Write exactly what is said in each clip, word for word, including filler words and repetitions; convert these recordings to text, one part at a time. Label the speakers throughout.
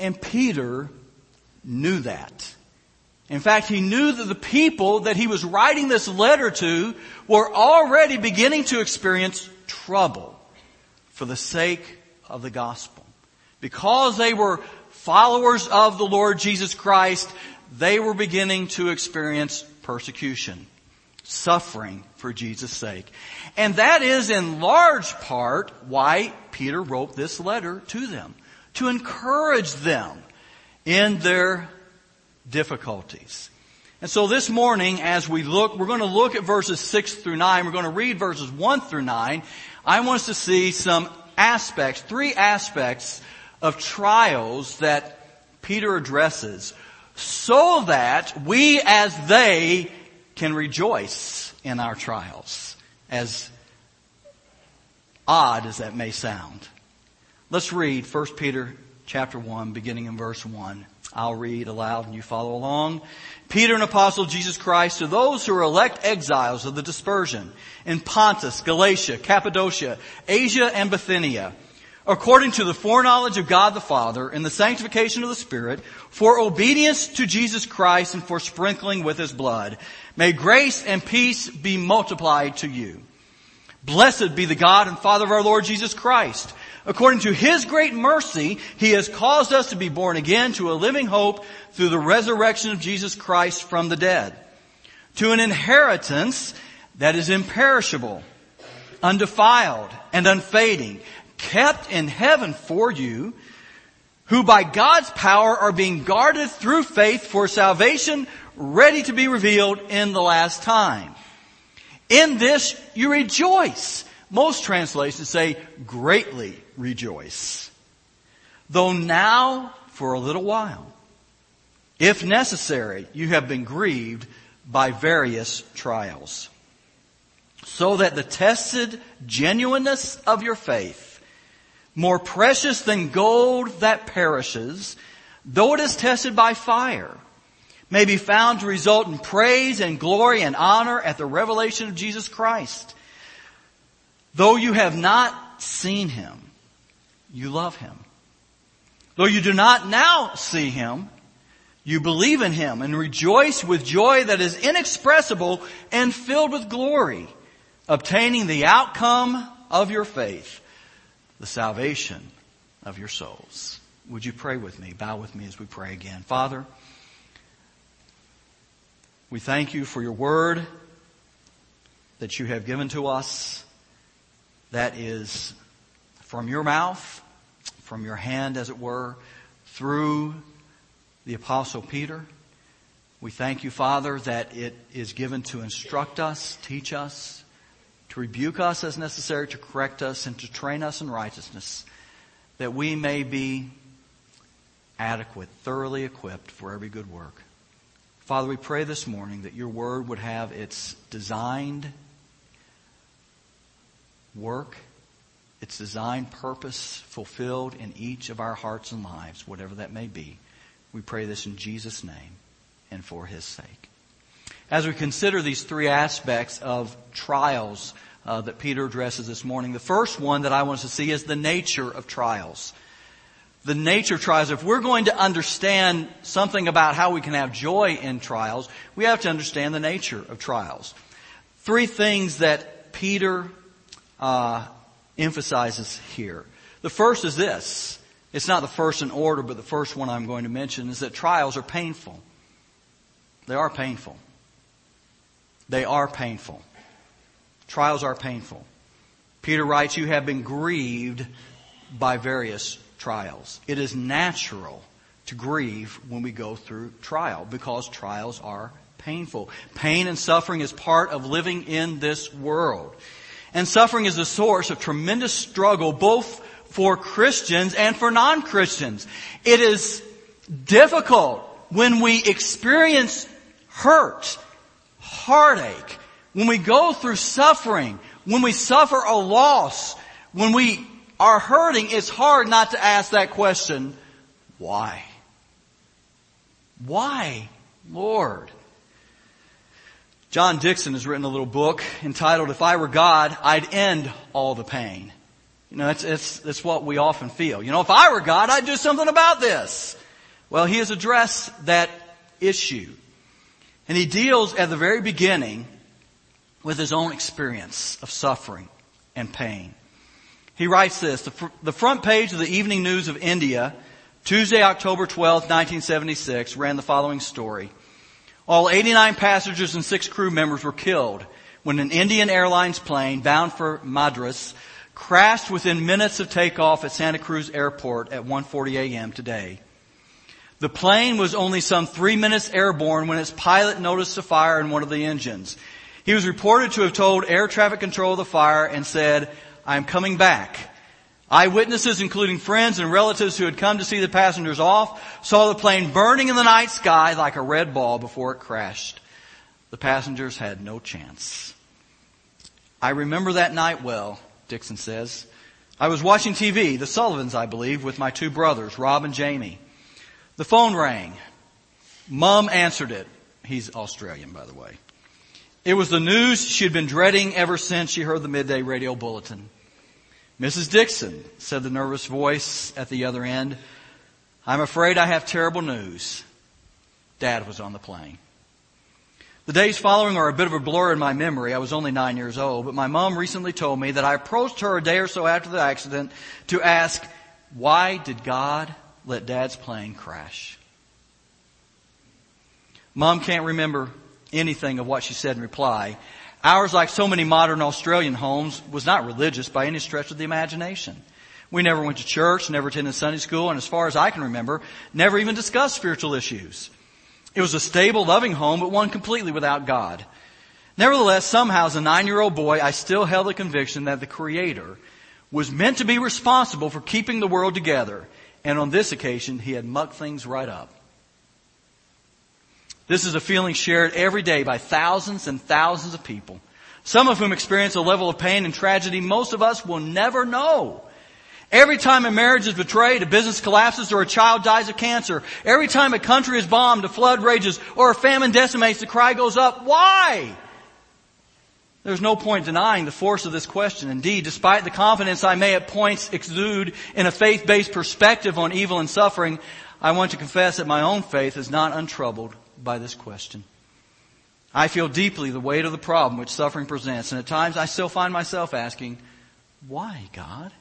Speaker 1: And Peter knew that. In fact, he knew that the people that he was writing this letter to were already beginning to experience trouble for the sake of the gospel. Because they were followers of the Lord Jesus Christ, they were beginning to experience persecution, suffering for Jesus' sake. And that is in large part why Peter wrote this letter to them, to encourage them in their difficulties. And so this morning, as we look, we're going to look at verses six through nine. We're going to read verses one through nine. I want us to see some aspects, three aspects of trials that Peter addresses, so that we as they can rejoice in our trials, as odd as that may sound. Let's read First Peter chapter one, beginning in verse one. I'll read aloud and you follow along. Peter, an apostle of Jesus Christ, to those who are elect exiles of the dispersion in Pontus, Galatia, Cappadocia, Asia, and Bithynia, according to the foreknowledge of God the Father and the sanctification of the Spirit, for obedience to Jesus Christ and for sprinkling with His blood, may grace and peace be multiplied to you. Blessed be the God and Father of our Lord Jesus Christ. According to His great mercy, He has caused us to be born again to a living hope through the resurrection of Jesus Christ from the dead, to an inheritance that is imperishable, undefiled, and unfading, kept in heaven for you, who by God's power are being guarded through faith for salvation, ready to be revealed in the last time. In this you rejoice. Most translations say greatly rejoice. Though now, for a little while, if necessary, you have been grieved by various trials, so that the tested genuineness of your faith, more precious than gold that perishes, though it is tested by fire, may be found to result in praise and glory and honor at the revelation of Jesus Christ. Though you have not seen Him, you love Him. Though you do not now see Him, you believe in Him and rejoice with joy that is inexpressible and filled with glory, obtaining the outcome of your faith, the salvation of your souls. Would you pray with me? Bow with me as we pray again. Father, we thank You for Your word that You have given to us, that is from Your mouth, from Your hand, as it were, through the Apostle Peter. We thank You, Father, that it is given to instruct us, teach us, to rebuke us as necessary, to correct us, and to train us in righteousness, that we may be adequate, thoroughly equipped for every good work. Father, we pray this morning that Your word would have its designed work, its designed purpose fulfilled in each of our hearts and lives, whatever that may be. We pray this in Jesus' name and for His sake. As we consider these three aspects of trials uh, that Peter addresses this morning, the first one that I want us to see is the nature of trials. The nature of trials. If we're going to understand something about how we can have joy in trials, we have to understand the nature of trials. Three things that Peter uh, emphasizes here. The first is this. It's not the first in order, but the first one I'm going to mention is that trials are painful. They are painful. They are painful. Trials are painful. Peter writes, you have been grieved by various trials. It is natural to grieve when we go through trial because trials are painful. Pain and suffering is part of living in this world. And suffering is the source of tremendous struggle both for Christians and for non-Christians. It is difficult when we experience hurt, heartache, when we go through suffering, when we suffer a loss, when we are hurting. It's hard not to ask that question, why? Why, Lord? John Dixon has written a little book entitled, If I Were God, I'd End All the Pain. You know, it's, it's, it's what we often feel. You know, if I were God, I'd do something about this. Well, he has addressed that issue. And he deals at the very beginning with his own experience of suffering and pain. He writes this, the, fr- the front page of the Evening News of India, Tuesday, October twelfth, nineteen seventy-six, ran the following story. All eighty-nine passengers and six crew members were killed when an Indian Airlines plane bound for Madras crashed within minutes of takeoff at Santa Cruz Airport at one forty a.m. today. The plane was only some three minutes airborne when its pilot noticed a fire in one of the engines. He was reported to have told air traffic control of the fire and said, "I am coming back." Eyewitnesses, including friends and relatives who had come to see the passengers off, saw the plane burning in the night sky like a red ball before it crashed. The passengers had no chance. I remember that night well, Dixon says. I was watching T V, The Sullivans, I believe, with my two brothers, Rob and Jamie. The phone rang. Mum answered it. He's Australian, by the way. It was the news she had been dreading ever since she heard the midday radio bulletin. "Missus Dixon," said the nervous voice at the other end, "I'm afraid I have terrible news. Dad was on the plane." The days following are a bit of a blur in my memory. I was only nine years old, but my mom recently told me that I approached her a day or so after the accident to ask, why did God let Dad's plane crash? Mom can't remember anything of what she said in reply. Ours, like so many modern Australian homes, was not religious by any stretch of the imagination. We never went to church, never attended Sunday school, and as far as I can remember, never even discussed spiritual issues. It was a stable, loving home, but one completely without God. Nevertheless, somehow as a nine-year-old boy, I still held the conviction that the Creator was meant to be responsible for keeping the world together, and on this occasion, He had mucked things right up. This is a feeling shared every day by thousands and thousands of people, some of whom experience a level of pain and tragedy most of us will never know. Every time a marriage is betrayed, a business collapses, or a child dies of cancer, every time a country is bombed, a flood rages, or a famine decimates, the cry goes up, why? There's no point denying the force of this question. Indeed, despite the confidence I may at points exude in a faith-based perspective on evil and suffering, I want to confess that my own faith is not untroubled by this question. I feel deeply the weight of the problem which suffering presents, and at times I still find myself asking, why, God?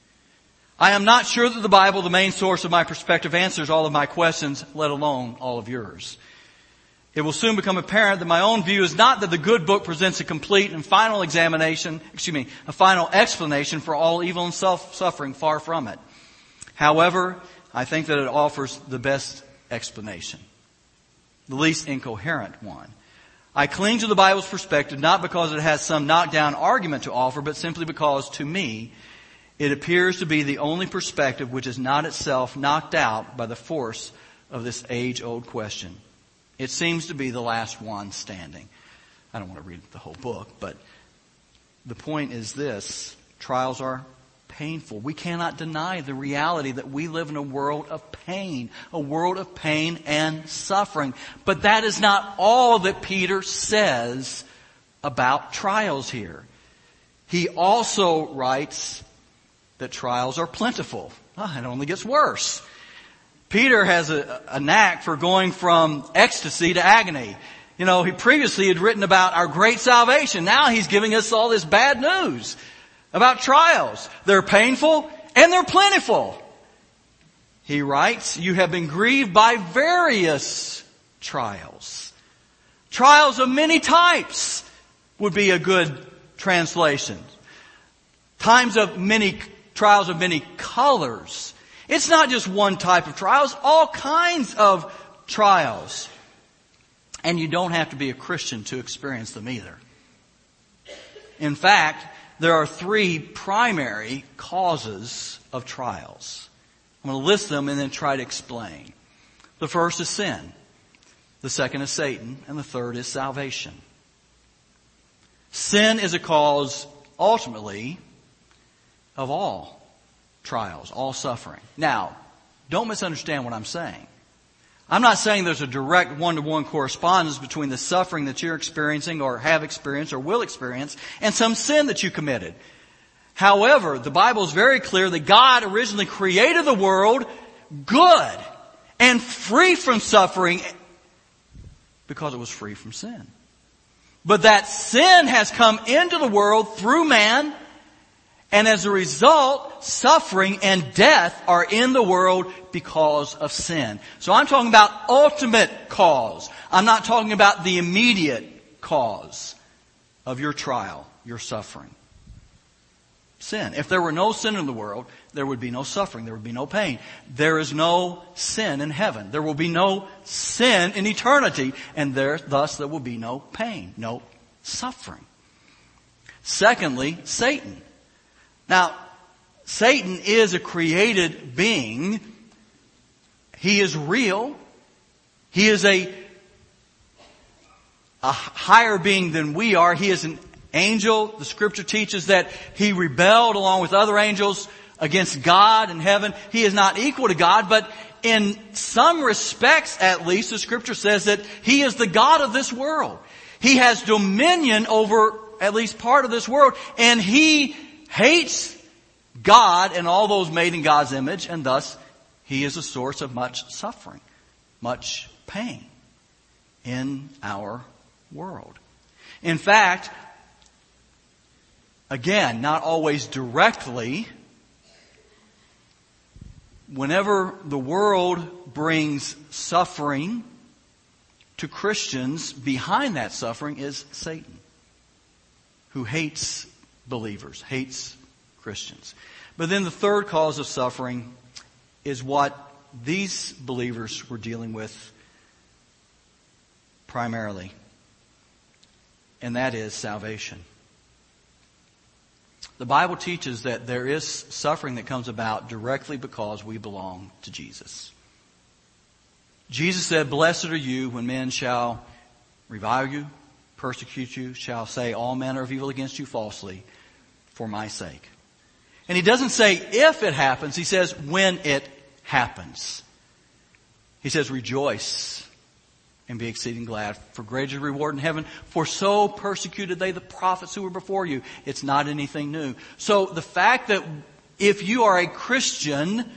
Speaker 1: I am not sure that the Bible, the main source of my perspective, answers all of my questions, let alone all of yours. It will soon become apparent that my own view is not that the good book presents a complete and final examination, excuse me, a final explanation for all evil and suffering, far from it. However, I think that it offers the best explanation, the least incoherent one. I cling to the Bible's perspective not because it has some knockdown argument to offer, but simply because, to me, it appears to be the only perspective which is not itself knocked out by the force of this age-old question. It seems to be the last one standing. I don't want to read the whole book, but the point is this. Trials are painful. We cannot deny the reality that we live in a world of pain, a world of pain and suffering. But that is not all that Peter says about trials here. He also writes that trials are plentiful. Oh, it only gets worse. Peter has a, a knack for going from ecstasy to agony. You know, he previously had written about our great salvation. Now he's giving us all this bad news about trials. They're painful and they're plentiful. He writes, you have been grieved by various trials. Trials of many types would be a good translation. Times of many trials of many colors. It's not just one type of trials, all kinds of trials. And you don't have to be a Christian to experience them either. In fact, there are three primary causes of trials. I'm going to list them and then try to explain. The first is sin. The second is Satan. And the third is salvation. Sin is a cause, ultimately, of all trials, all suffering. Now, don't misunderstand what I'm saying. I'm not saying there's a direct one-to-one correspondence between the suffering that you're experiencing or have experienced or will experience and some sin that you committed. However, the Bible is very clear that God originally created the world good. and free from suffering because it was free from sin. But that sin has come into the world through man, and as a result, suffering and death are in the world because of sin. So I'm talking about ultimate cause. I'm not talking about the immediate cause of your trial, your suffering. Sin. If there were no sin in the world, there would be no suffering. There would be no pain. There is no sin in heaven. There will be no sin in eternity. And there, thus there will be no pain, no suffering. Secondly, Satan. Now, Satan is a created being. He is real. He is a, a higher being than we are. He is an angel. The scripture teaches that he rebelled along with other angels against God in heaven. He is not equal to God, but in some respects at least, the scripture says that he is the God of this world. He has dominion over at least part of this world, and he hates God and all those made in God's image, and thus he is a source of much suffering, much pain in our world. In fact, again, not always directly, whenever the world brings suffering to Christians, behind that suffering is Satan, who hates believers, hates Christians. But then the third cause of suffering is what these believers were dealing with primarily, and that is salvation. The Bible teaches that there is suffering that comes about directly because we belong to Jesus. Jesus said, "Blessed are you when men shall revile you, persecute you, shall say all manner of evil against you falsely for my sake." And he doesn't say if it happens, he says when it happens. He says, "Rejoice and be exceeding glad, for great is your reward in heaven, for so persecuted they the prophets who were before you." It's not anything new. So the fact that if you are a Christian,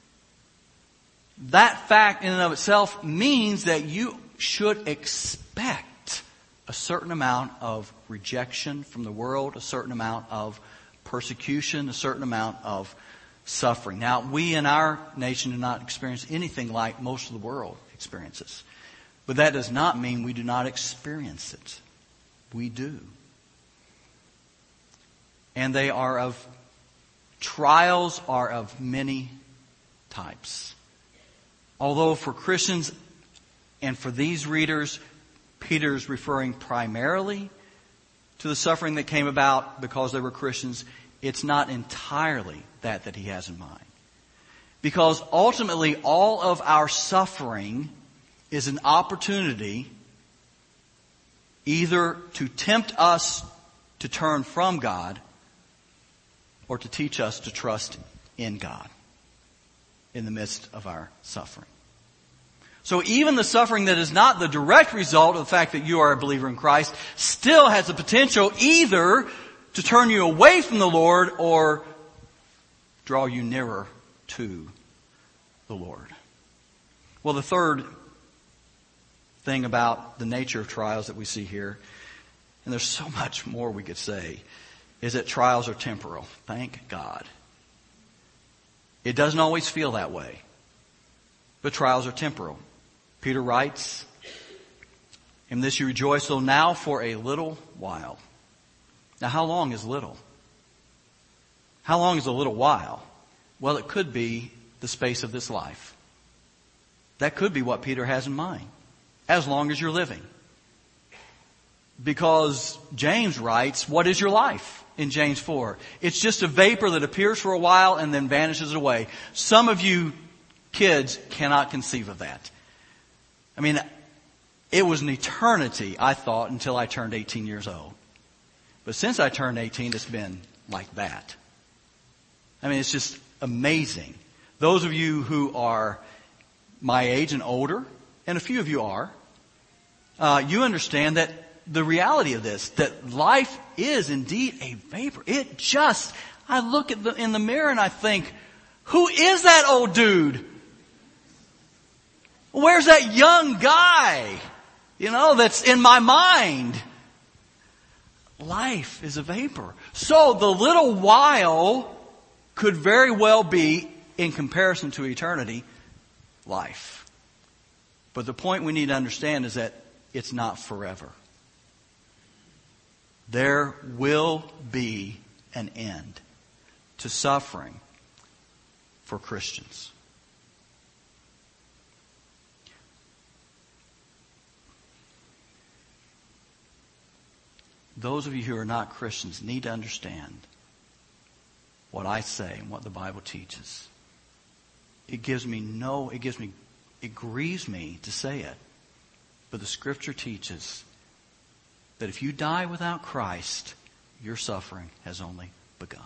Speaker 1: that fact in and of itself means that you should expect a certain amount of rejection from the world, a certain amount of persecution, a certain amount of suffering. Now, we in our nation do not experience anything like most of the world experiences. But that does not mean we do not experience it. We do. And they are of, trials are of many types. Although for Christians and for these readers, Peter's referring primarily to the suffering that came about because they were Christians. It's not entirely that that he has in mind. Because ultimately all of our suffering is an opportunity either to tempt us to turn from God or to teach us to trust in God in the midst of our suffering. So even the suffering that is not the direct result of the fact that you are a believer in Christ still has the potential either to turn you away from the Lord or draw you nearer to the Lord. Well, the third thing about the nature of trials that we see here, and there's so much more we could say, is that trials are temporal. Thank God. It doesn't always feel that way, but trials are temporal. Peter writes, "In this you rejoice, though now for a little while." Now, how long is little? How long is a little while? Well, it could be the space of this life. That could be what Peter has in mind. As long as you're living. Because James writes, what is your life? In James four. It's just a vapor that appears for a while and then vanishes away. Some of you kids cannot conceive of that. I mean, it was an eternity, I thought, until I turned eighteen years old. But since I turned eighteen, it's been like that. I mean, it's just amazing. Those of you who are my age and older, and a few of you are, uh, you understand that the reality of this, that life is indeed a vapor. It just, I look at the, in the mirror and I think, who is that old dude? Where's that young guy, you know, that's in my mind? Life is a vapor. So the little while could very well be, in comparison to eternity, life. But the point we need to understand is that it's not forever. There will be an end to suffering for Christians. Those of you who are not Christians need to understand what I say and what the Bible teaches. It gives me no, it gives me, it grieves me to say it. But the Scripture teaches that if you die without Christ, your suffering has only begun.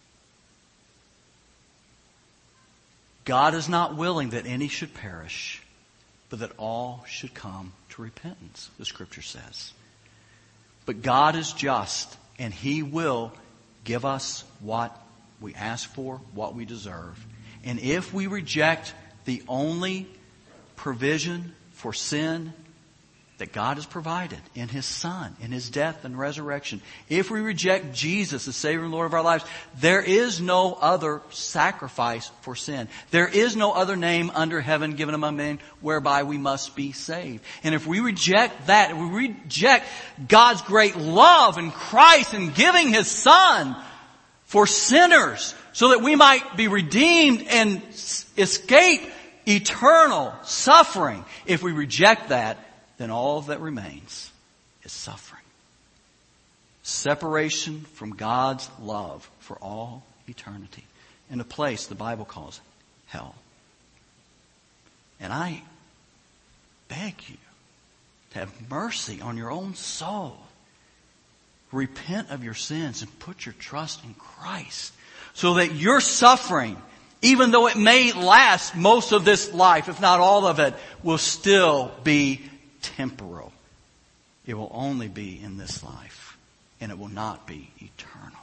Speaker 1: God is not willing that any should perish, but that all should come to repentance, the Scripture says. But God is just, and He will give us what we ask for, what we deserve. And if we reject the only provision for sin that God has provided in His Son, in His death and resurrection, if we reject Jesus as Savior and Lord of our lives, there is no other sacrifice for sin. There is no other name under heaven given among men whereby we must be saved. And if we reject that, if we reject God's great love in Christ and giving His Son for sinners so that we might be redeemed and escape eternal suffering, if we reject that, then all that remains is suffering. Separation from God's love for all eternity in a place the Bible calls hell. And I beg you to have mercy on your own soul. Repent of your sins and put your trust in Christ so that your suffering, even though it may last most of this life, if not all of it, will still be temporal. It will only be in this life, and it will not be eternal.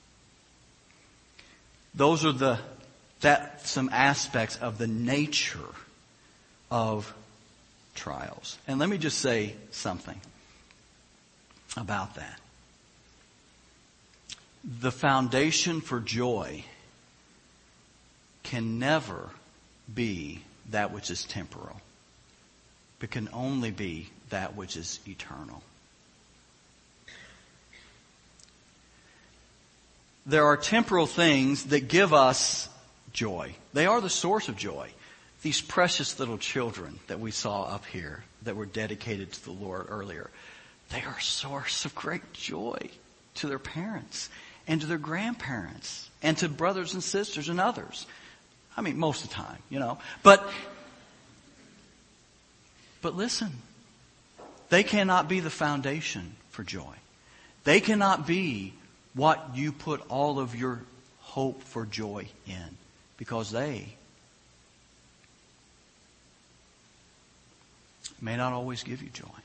Speaker 1: Those are the that some aspects of the nature of trials. And let me just say something about that. The foundation for joy can never be that which is temporal, but can only be that which is eternal. There are temporal things that give us joy. They are the source of joy. These precious little children that we saw up here that were dedicated to the Lord earlier, they are a source of great joy to their parents and to their grandparents and to brothers and sisters and others. I mean, most of the time, you know. But But listen, they cannot be the foundation for joy. They cannot be what you put all of your hope for joy in, because they may not always give you joy.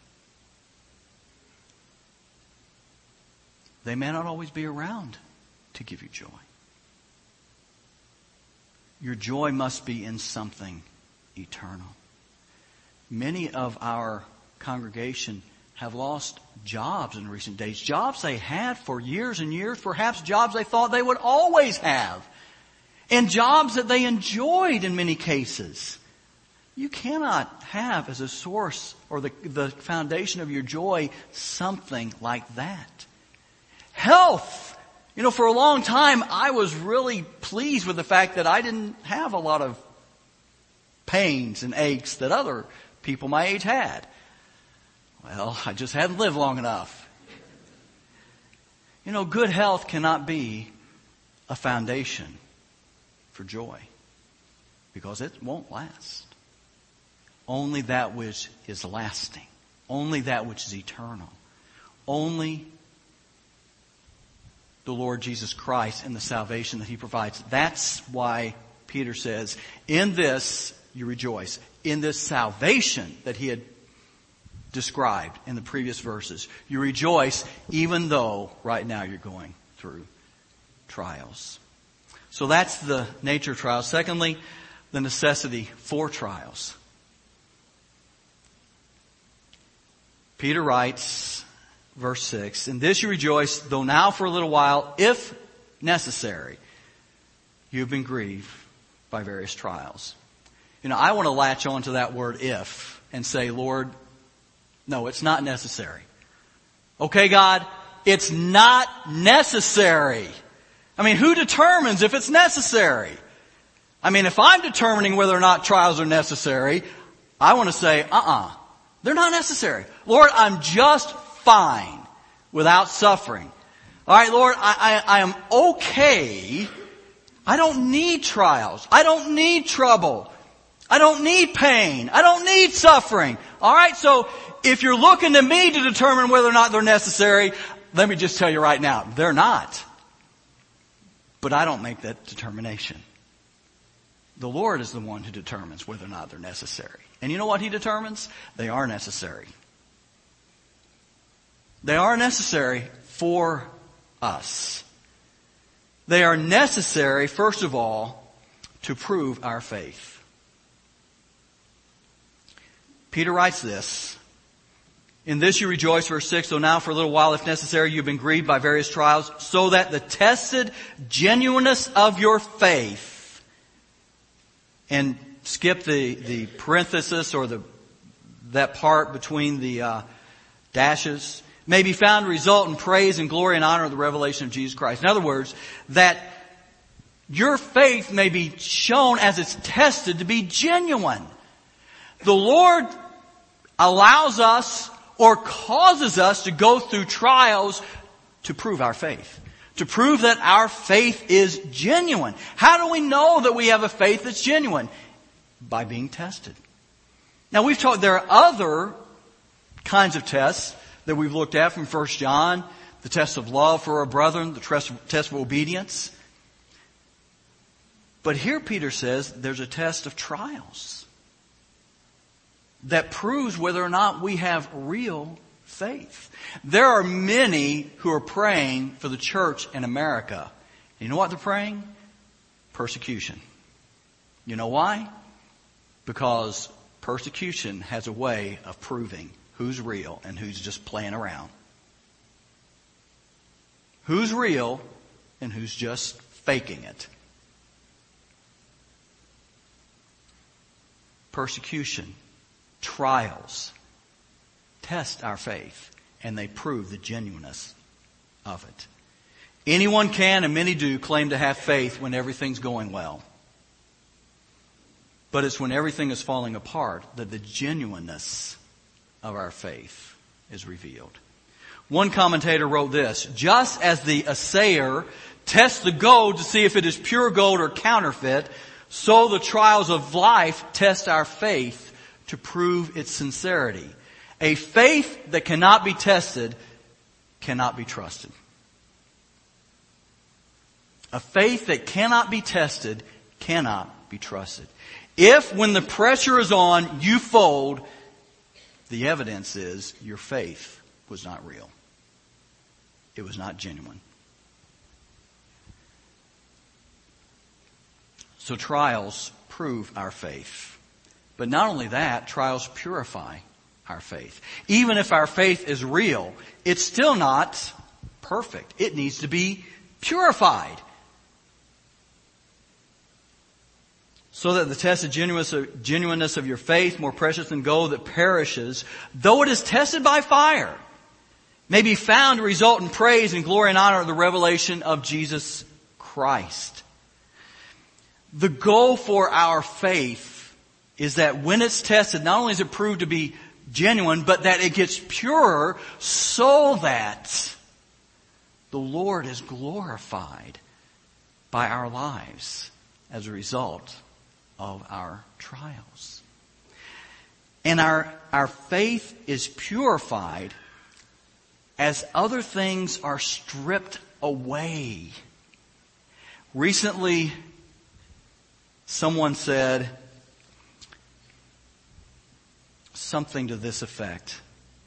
Speaker 1: They may not always be around to give you joy. Your joy must be in something eternal. Many of our congregation have lost jobs in recent days. Jobs they had for years and years, perhaps jobs they thought they would always have. And jobs that they enjoyed in many cases. You cannot have as a source or the, the foundation of your joy something like that. Health. You know, for a long time I was really pleased with the fact that I didn't have a lot of pains and aches that other people my age had. Well, I just hadn't lived long enough. You know, good health cannot be a foundation for joy, because it won't last. Only that which is lasting. Only that which is eternal. Only the Lord Jesus Christ and the salvation that He provides. That's why Peter says, in this you rejoice. In this salvation that he had described in the previous verses, you rejoice even though right now you're going through trials. So that's the nature of trials. Secondly, the necessity for trials. Peter writes, verse six, "In this you rejoice, though now for a little while, if necessary, you have been grieved by various trials." You know, I want to latch on to that word if and say, Lord, no, it's not necessary. Okay, God, it's not necessary. I mean, who determines if it's necessary? I mean, if I'm determining whether or not trials are necessary, I want to say, uh-uh, they're not necessary. Lord, I'm just fine without suffering. All right, Lord, I, I, I am okay. I don't need trials. I don't need trouble. I don't need pain. I don't need suffering. All right, so if you're looking to me to determine whether or not they're necessary, let me just tell you right now, they're not. But I don't make that determination. The Lord is the one who determines whether or not they're necessary. And you know what He determines? They are necessary. They are necessary for us. They are necessary, first of all, to prove our faith. Peter writes this, "In this you rejoice," verse six, "though now for a little while, if necessary, you've been grieved by various trials, so that the tested genuineness of your faith," and skip the, the parenthesis or the that part between the uh, dashes, "may be found to result in praise and glory and honor of the revelation of Jesus Christ." In other words, that your faith may be shown as it's tested to be genuine. The Lord allows us or causes us to go through trials to prove our faith. To prove that our faith is genuine. How do we know that we have a faith that's genuine? By being tested. Now we've talked, there are other kinds of tests that we've looked at from First John. The test of love for our brethren, the test of obedience. But here Peter says there's a test of trials that proves whether or not we have real faith. There are many who are praying for the church in America. You know what they're praying? Persecution. You know why? Because persecution has a way of proving who's real and who's just playing around. Who's real and who's just faking it. Persecution, trials, test our faith, and they prove the genuineness of it. Anyone can, and many do, claim to have faith when everything's going well. But it's when everything is falling apart that the genuineness of our faith is revealed. One commentator wrote this, "Just as the assayer tests the gold to see if it is pure gold or counterfeit, so the trials of life test our faith to prove its sincerity. A faith that cannot be tested cannot be trusted." A faith that cannot be tested cannot be trusted. If, when the pressure is on, you fold, the evidence is your faith was not real. It was not genuine. So trials prove our faith. But not only that, trials purify our faith. Even if our faith is real, it's still not perfect. It needs to be purified. So that the tested genuineness of your faith, more precious than gold that perishes, though it is tested by fire, may be found to result in praise and glory and honor of the revelation of Jesus Christ. The goal for our faith is that when it's tested, not only is it proved to be genuine, but that it gets purer so that the Lord is glorified by our lives as a result of our trials. And our, our faith is purified as other things are stripped away. Recently, someone said something to this effect.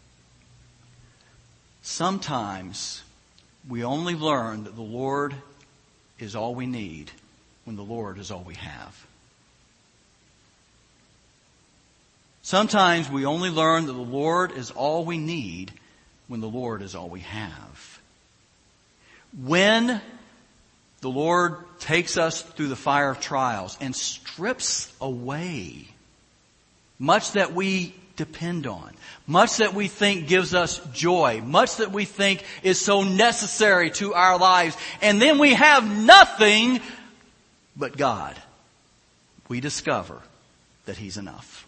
Speaker 1: Sometimes we only learn that the Lord is all we need when the Lord is all we have. Sometimes we only learn that the Lord is all we need when the Lord is all we have. When the Lord takes us through the fire of trials and strips away much that we depend on, much that we think gives us joy, much that we think is so necessary to our lives, and then we have nothing but God, we discover that He's enough.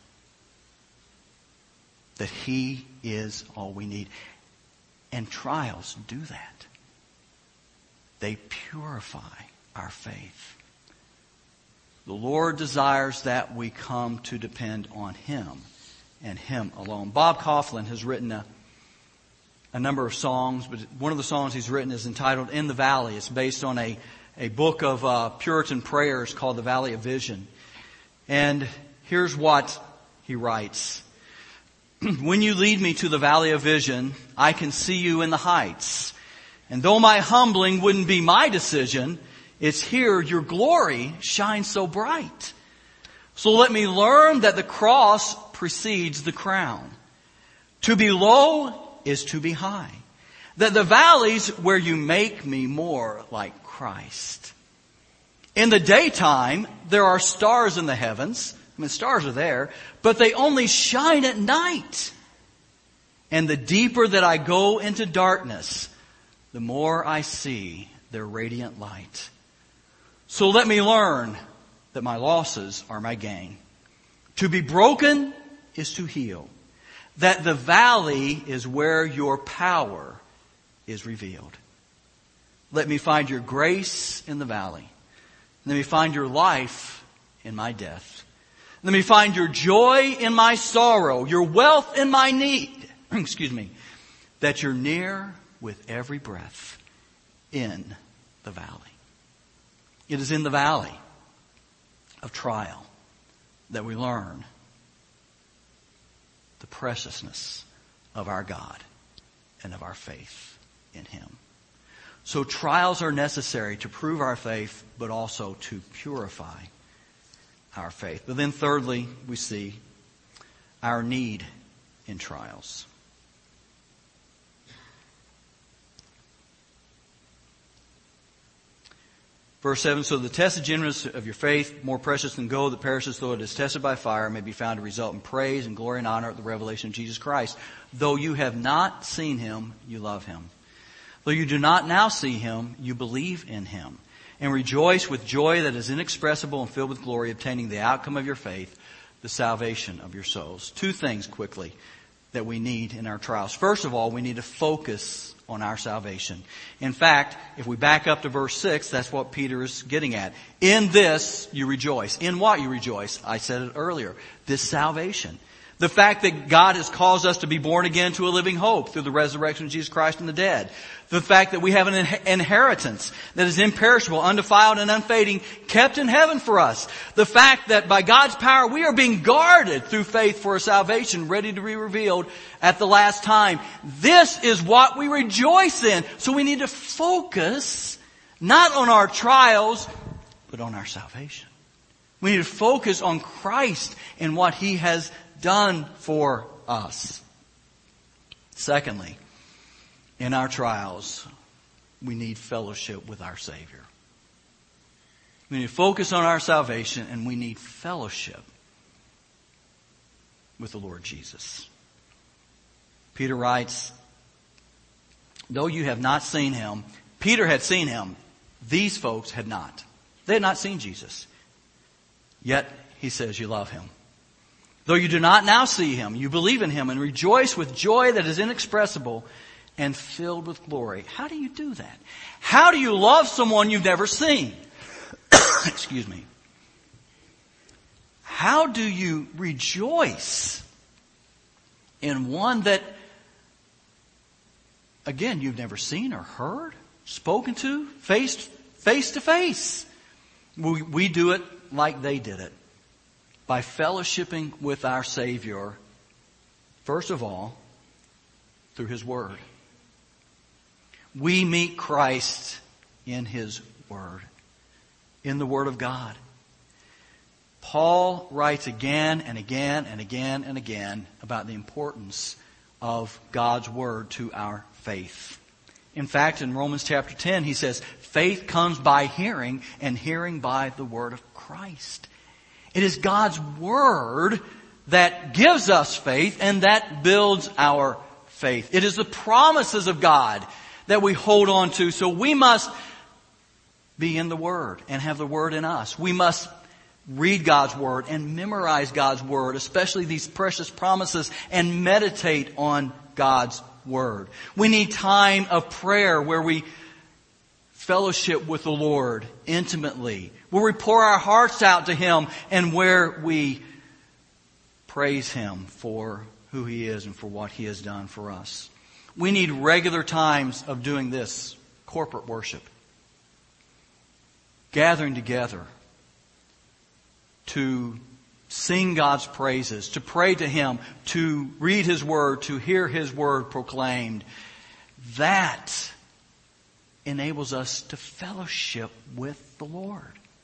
Speaker 1: That He is all we need. And trials do that. They purify our faith. The Lord desires that we come to depend on Him and Him alone. Bob Kauflin has written a, a number of songs, but one of the songs he's written is entitled In the Valley. It's based on a, a book of uh, Puritan prayers called The Valley of Vision. And here's what he writes. When you lead me to the valley of vision, I can see you in the heights. And though my humbling wouldn't be my decision, it's here your glory shines so bright. So let me learn that the cross precedes the crown. To be low is to be high. That the valleys where you make me more like Christ. In the daytime, there are stars in the heavens. I mean, stars are there, but they only shine at night. And the deeper that I go into darkness, the more I see their radiant light. So let me learn that my losses are my gain. To be broken is to heal. That the valley is where your power is revealed. Let me find your grace in the valley. Let me find your life in my death. Let me find your joy in my sorrow, your wealth in my need. Excuse me. That you're near with every breath in the valley. It is in the valley of trial that we learn the preciousness of our God and of our faith in Him. So trials are necessary to prove our faith, but also to purify our faith. But then thirdly, we see our need in trials. Verse seven, so the tested genuineness of your faith, more precious than gold that perishes though it is tested by fire, may be found to result in praise and glory and honor at the revelation of Jesus Christ. Though you have not seen Him, you love Him. Though you do not now see Him, you believe in Him. And rejoice with joy that is inexpressible and filled with glory, obtaining the outcome of your faith, the salvation of your souls. Two things quickly that we need in our trials. First of all, we need to focus on our salvation. In fact, if we back up to verse six, that's what Peter is getting at. In this you rejoice. In what you rejoice? I said it earlier. This salvation. The fact that God has caused us to be born again to a living hope through the resurrection of Jesus Christ from the dead. The fact that we have an inheritance that is imperishable, undefiled, and unfading, kept in heaven for us. The fact that by God's power we are being guarded through faith for a salvation ready to be revealed at the last time. This is what we rejoice in. So we need to focus not on our trials, but on our salvation. We need to focus on Christ and what He has done for us. Secondly, in our trials, we need fellowship with our Savior. We need to focus on our salvation, and we need fellowship with the Lord Jesus. Peter writes, though you have not seen Him, Peter had seen Him. These folks had not. They had not seen Jesus. Yet, he says, you love Him. Though you do not now see Him, you believe in Him and rejoice with joy that is inexpressible and filled with glory. How do you do that? How do you love someone you've never seen? Excuse me. How do you rejoice in one that, again, you've never seen or heard, spoken to, face, face to face? We, we do it like they did it. By fellowshipping with our Savior, first of all, through His Word. We meet Christ in His Word, in the Word of God. Paul writes again and again and again and again about the importance of God's Word to our faith. In fact, in Romans chapter ten, he says, faith comes by hearing, and hearing by the Word of Christ. It is God's Word that gives us faith and that builds our faith. It is the promises of God that we hold on to. So we must be in the Word and have the Word in us. We must read God's Word and memorize God's Word, especially these precious promises, and meditate on God's Word. We need time of prayer where we fellowship with the Lord intimately, where we pour our hearts out to Him, and where we praise Him for who He is and for what He has done for us. We need regular times of doing this, corporate worship. Gathering together to sing God's praises, to pray to Him, to read His Word, to hear His Word proclaimed. That enables us to fellowship with the Lord.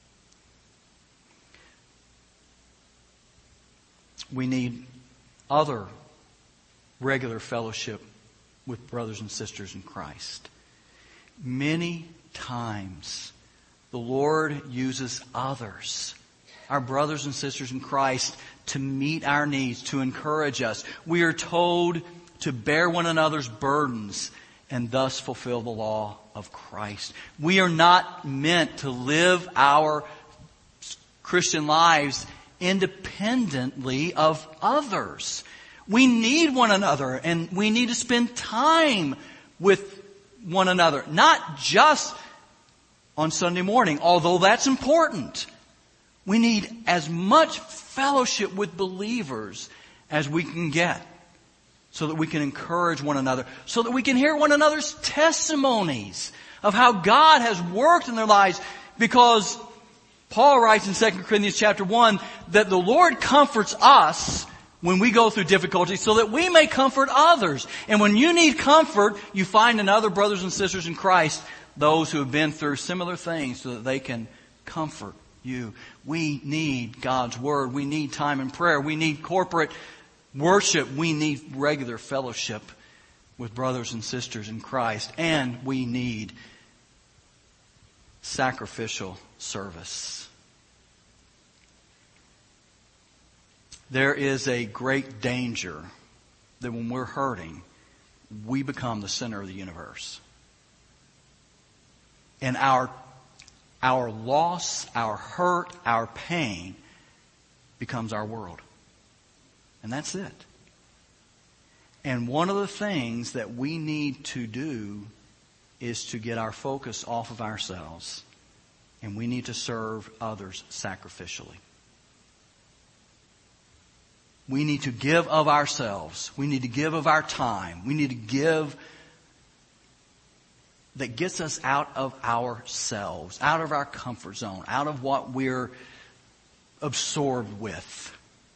Speaker 1: We need other regular fellowship with brothers and sisters in Christ. Many times the Lord uses others, our brothers and sisters in Christ, to meet our needs, to encourage us. We are told to bear one another's burdens and thus fulfill the law of Christ. We are not meant to live our Christian lives independently of others. We need one another, and we need to spend time with one another. Not just on Sunday morning, although that's important. We need as much fellowship with believers as we can get, so that we can encourage one another, so that we can hear one another's testimonies of how God has worked in their lives. Because Paul writes in Second Corinthians chapter one that the Lord comforts us when we go through difficulty so that we may comfort others. And when you need comfort, you find in other brothers and sisters in Christ those who have been through similar things so that they can comfort you. We need God's Word. We need time in prayer. We need corporate worship. We need regular fellowship with brothers and sisters in Christ. And we need sacrificial service. There is a great danger that when we're hurting, we become the center of the universe. And our, our loss, our hurt, our pain becomes our world. And that's it. And one of the things that we need to do is to get our focus off of ourselves. And we need to serve others sacrificially. We need to give of ourselves. We need to give of our time. We need to give that gets us out of ourselves, out of our comfort zone, out of what we're absorbed with,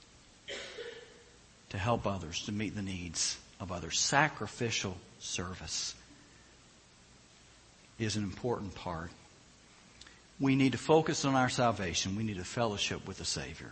Speaker 1: to help others, to meet the needs of others. Sacrificial service is an important part. We need to focus on our salvation. We need to fellowship with the Savior.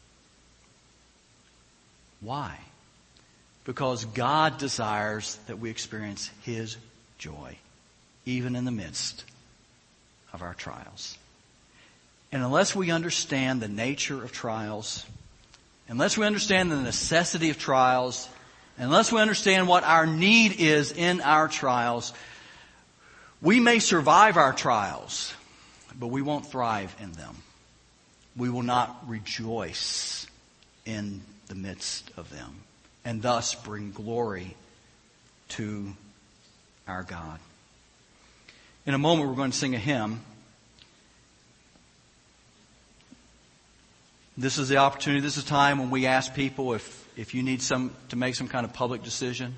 Speaker 1: Why? Because God desires that we experience His joy, even in the midst of our trials. And unless we understand the nature of trials, unless we understand the necessity of trials, unless we understand what our need is in our trials, we may survive our trials, but we won't thrive in them. We will not rejoice in the midst of them, and thus bring glory to our God. In a moment, we're going to sing a hymn. This is the opportunity, this is the time when we ask people if, if you need some to make some kind of public decision.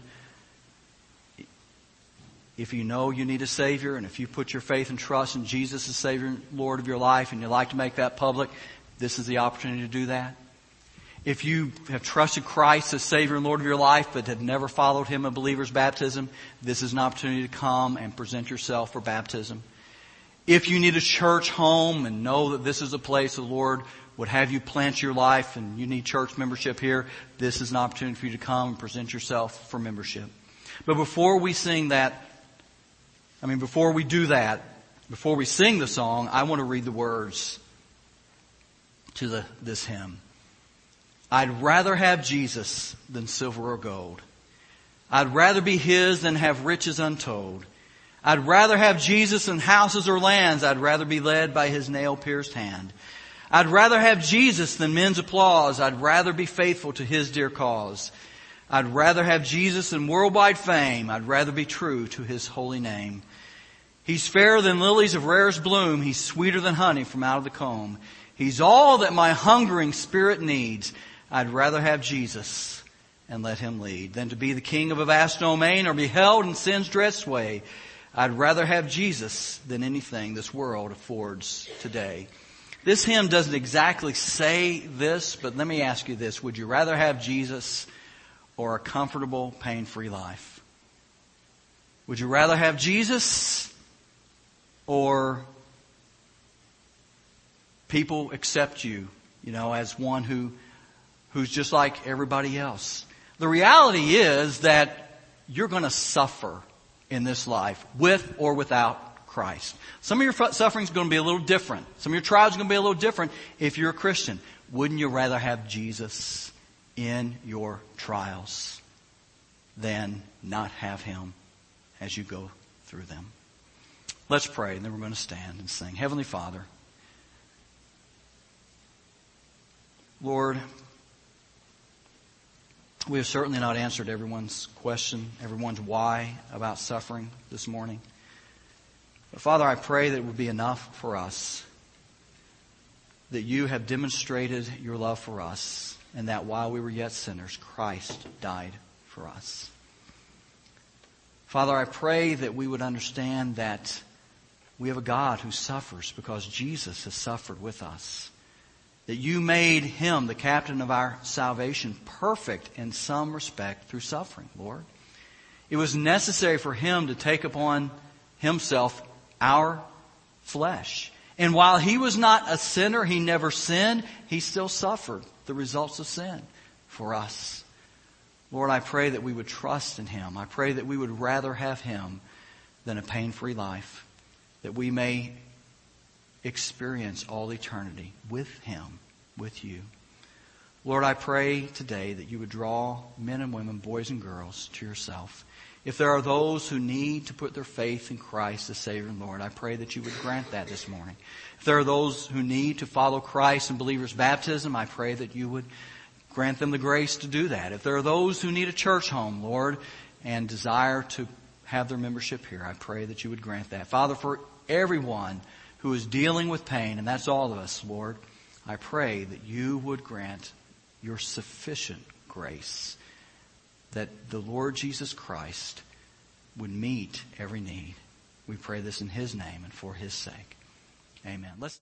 Speaker 1: If you know you need a Savior, and if you put your faith and trust in Jesus as Savior and Lord of your life, and you'd like to make that public, this is the opportunity to do that. If you have trusted Christ as Savior and Lord of your life, but have never followed Him in believer's baptism, this is an opportunity to come and present yourself for baptism. If you need a church home and know that this is a place the Lord would have you plant your life and you need church membership here, this is an opportunity for you to come and present yourself for membership. But before we sing that, I mean, before we do that, before we sing the song, I want to read the words to the, this hymn. I'd rather have Jesus than silver or gold. I'd rather be His than have riches untold. I'd rather have Jesus than houses or lands. I'd rather be led by His nail-pierced hand. I'd rather have Jesus than men's applause. I'd rather be faithful to His dear cause. I'd rather have Jesus than worldwide fame. I'd rather be true to His holy name. He's fairer than lilies of rarest bloom. He's sweeter than honey from out of the comb. He's all that my hungering spirit needs. I'd rather have Jesus and let Him lead than to be the king of a vast domain or be held in sin's dread sway. I'd rather have Jesus than anything this world affords today. This hymn doesn't exactly say this, but let me ask you this. Would you rather have Jesus or a comfortable, pain-free life? Would you rather have Jesus or people accept you, you know, as one who who's just like everybody else? The reality is that you're going to suffer in this life with or without Christ. Some of your suffering is going to be a little different. Some of your trials are going to be a little different if you're a Christian. Wouldn't you rather have Jesus in your trials than not have Him as you go through them? Let's pray, and then we're going to stand and sing. Heavenly Father, Lord, we have certainly not answered everyone's question, everyone's why about suffering this morning. But Father, I pray that it would be enough for us that You have demonstrated Your love for us and that while we were yet sinners, Christ died for us. Father, I pray that we would understand that we have a God who suffers because Jesus has suffered with us. That You made Him the captain of our salvation perfect in some respect through suffering, Lord. It was necessary for Him to take upon Himself our flesh. And while He was not a sinner, He never sinned, He still suffered the results of sin for us. Lord, I pray that we would trust in Him. I pray that we would rather have Him than a pain-free life. That we may experience all eternity with Him, with You. Lord, I pray today that You would draw men and women, boys and girls, to Yourself. If there are those who need to put their faith in Christ as Savior and Lord, I pray that You would grant that this morning. If there are those who need to follow Christ in believers' baptism, I pray that You would grant them the grace to do that. If there are those who need a church home, Lord, and desire to have their membership here, I pray that You would grant that. Father, for everyone who is dealing with pain, and that's all of us, Lord, I pray that You would grant Your sufficient grace, that the Lord Jesus Christ would meet every need. We pray this in His name and for His sake. Amen. Let's